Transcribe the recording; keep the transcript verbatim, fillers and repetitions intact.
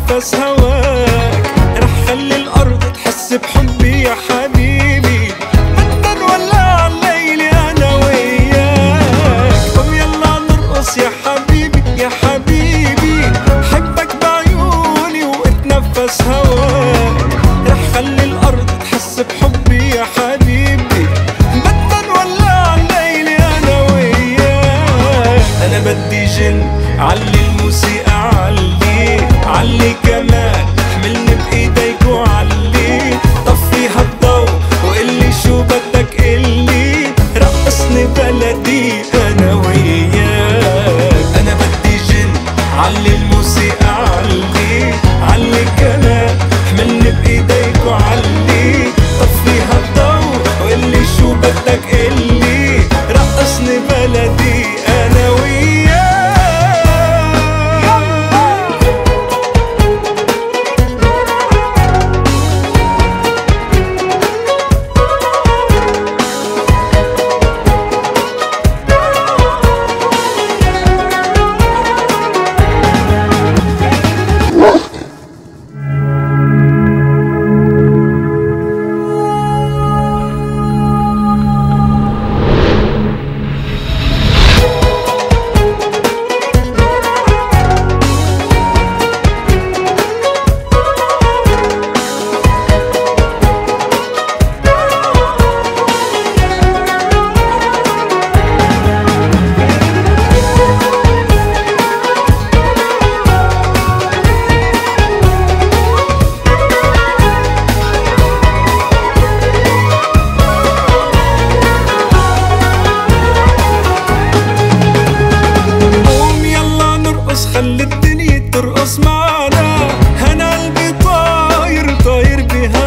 نفس هواك، رح خلي الأرض تحس بحبي يا حبيبي. بدنا نولع الليل أنا وياك، قوم يلا نرقص يا حبيبي يا حبيبي. حبك بعيوني واتنفس هواك، رح خلي الأرض تحس بحبي يا حبيبي. بدنا نولع الليل أنا وياك. أنا بدي جن، علي الموسيقى علي علي كمان، حملني بإيديك وعلي طفي هالضو وقلي شو بدك قلي. رقصني بلدي أنا وياك. أنا بدي جن، علي الموسيقى علي علي كمان، حملني بإيديك وعلي طفي هالضو وقلي شو بدك قلي. رقصني بلدي أنا وياك. خلي الدنيا ترقص معنا، هنا قلبي طاير طاير بها